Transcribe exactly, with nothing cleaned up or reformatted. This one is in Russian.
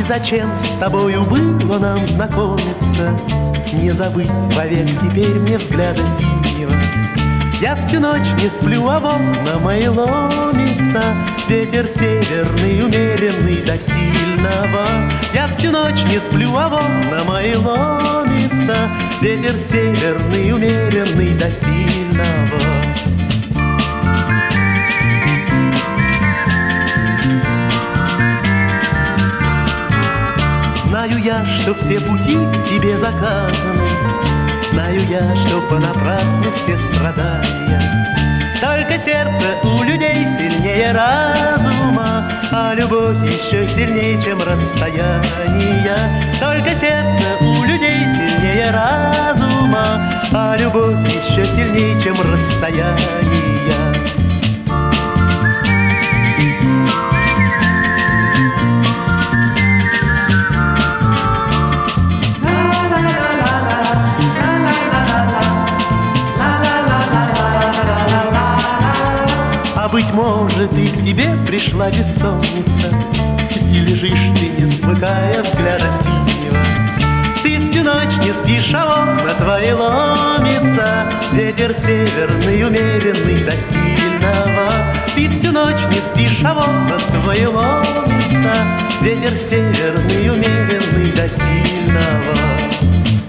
зачем с тобою было нам знакомиться? Не забыть вовек теперь мне взгляда синего. Я всю ночь не сплю, а в окна мои ломится ветер северный, умеренный до сильного. Я всю ночь не сплю, а в окна мои ломится ветер северный, умеренный до сильного. Знаю я, что все пути к тебе заказаны, знаю я, что понапрасны все страдания. Только сердце у людей сильнее разума, а любовь еще сильнее, чем расстояние. Только сердце у людей сильнее разума, а любовь еще сильнее, чем расстояние. Быть может, и к тебе пришла бессонница, и лежишь ты, не смыкая взгляда синего. Ты всю ночь не спишь, а окна твои ломится ветер северный, умеренный до сильного. Ты всю ночь не спишь, а окна твои ломится ветер северный, умеренный до сильного.